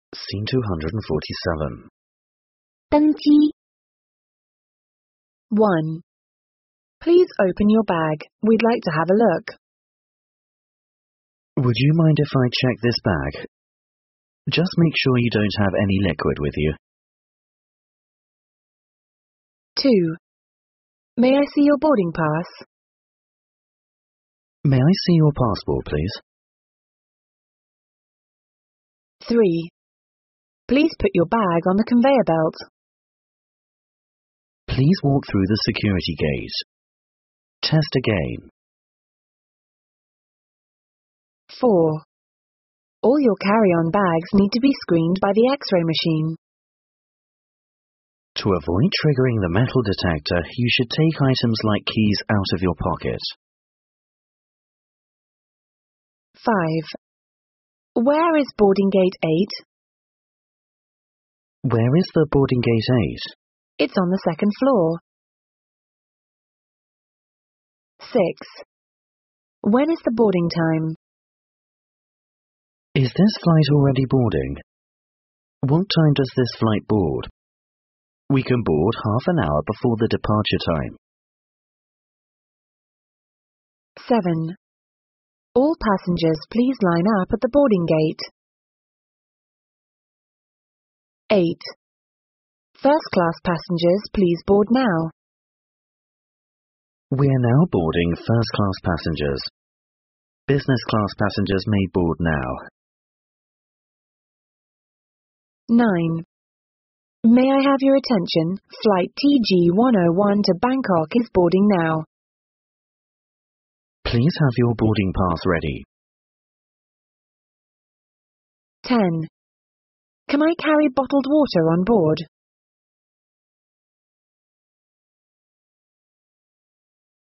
Scene 247. 登机 1. Please open your bag. We'd like to have a look. Would you mind if I check this bag? Just make sure you don't have any liquid with you. 2. May I see your boarding pass? May I see your passport, please? 3. Please put your bag on the conveyor belt. Please walk through the security gate. Test again. 4. All your carry-on bags need to be screened by the X-ray machine. To avoid triggering the metal detector, you should take items like keys out of your pocket. 5. Where is boarding gate 8? Where is the boarding gate 8? It's on the second floor. 6. When is the boarding time? Is this flight already boarding? What time does this flight board? We can board half an hour before the departure time. 7. All passengers please line up at the boarding gate. 8. First-class passengers please board now. We are now boarding first-class passengers. Business-class passengers may board now. 9. May I have your attention? Flight TG101 to Bangkok is boarding now. Please have your boarding pass ready. 10. Can I carry bottled water on board?